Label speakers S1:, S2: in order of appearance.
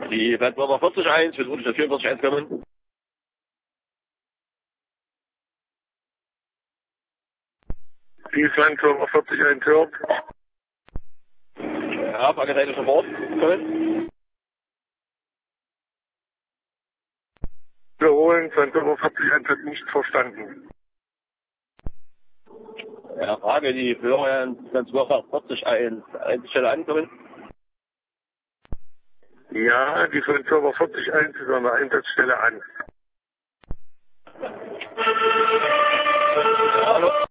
S1: Die Landwirter 40.1 wird unter 44.1 kommen.
S2: Die ist Landwirter 40.1 hört.
S1: Ja, Fahrgeseite sofort kommen.
S2: Wiederholen, Landwirter 40.1 hat nicht verstanden.
S1: Ja, Frage, die Florian Landwirter 40.1 Einzelstelle ankommen.
S2: Ja, die Landwirter 40.1 ist an der Einsatzstelle an.
S1: Ja, hallo.